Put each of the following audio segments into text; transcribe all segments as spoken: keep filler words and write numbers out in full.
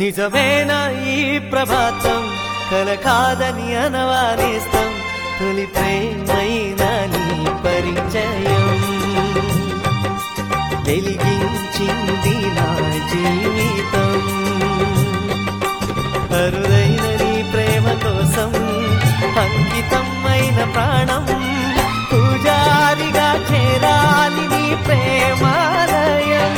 నిజమేనా ఈ ప్రభాతం కల కాదని అనవానేస్తాం తొలి ప్రేమైన నీ పరిచయం వెలిగించింది నా జీవితం అరుదైన నీ ప్రేమ కోసం అంకితమైన ప్రాణం పూజారిగా చేరాలి నీ ప్రేమాలయం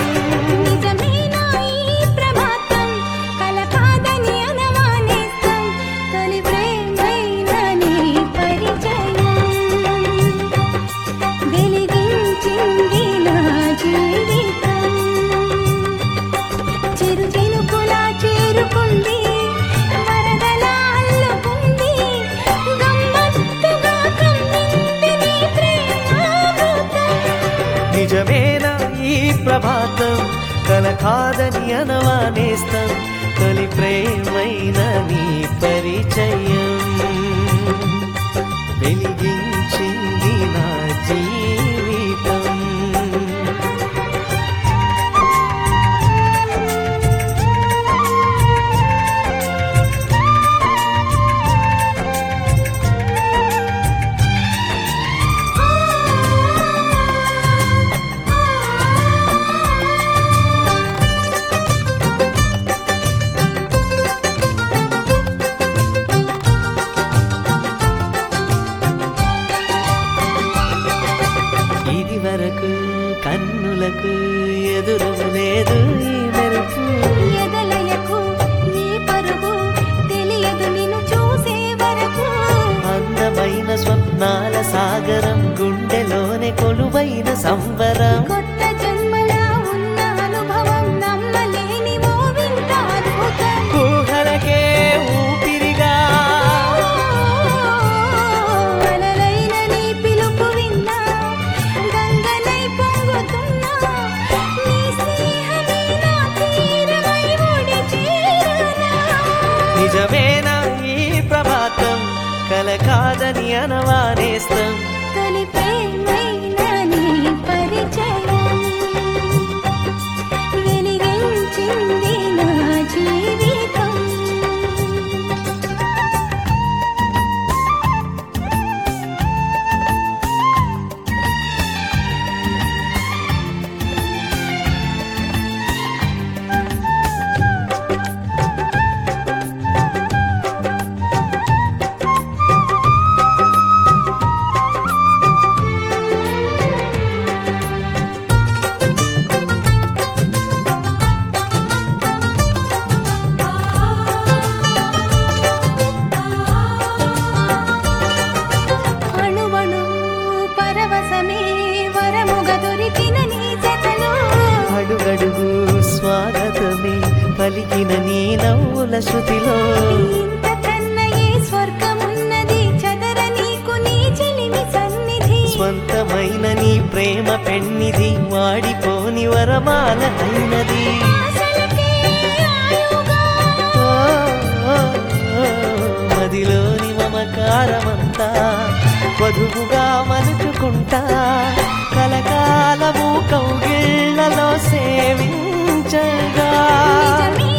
నిజమేనా ఈ ప్రభాతం కల కాదని అనవానేస్తాం తొలి ప్రేమైన నీ పరిచయం వెలిగించింది నా జీవితం వరకు కన్నులకు ఎదురలేదు ఈ మెరుపు ఎదలయకు ఈ పరుగు తెలియదు నిన్ను చూసే వరకు అందమైన స్వప్నాల సాగరం గుండెలోనే కొలువైన సంబరం కొత్త జన్మలా ఉన్న అనుభవం నమ్మలేని ఓ వింత అద్భుతం ఊహలకే ఊపిరిగా అలలైన నీ పిలుపు విన్నా గంగనై పొంగుతున్నా నీ స్నేహమే నా తీరమై ఒడి చేరునా నిజమేనా ఈ ప్రభాతం కల కాదని అనవానేస్తాం తొలి ప్రేమైన నీ పరిచయం వెలిగించింది నా జీవితం అడుగడుగు స్వాగతమే పలికిన నీ నవ్వుల శృతిలో ఇంతకన్నా ఏ స్వర్గమున్నది చదర నీకు నీ చెలిమి సన్నిధి స్వంతమైన నీ ప్రేమ పెన్నిధి వాడిపోని వరమాల అయినది ఆశలకే ఆయుగా మదిలోని మమకారమంతా వధువుగా మలుచుకుంటా కలకాలము కౌగిళ్లలో సేవించగా నిజమే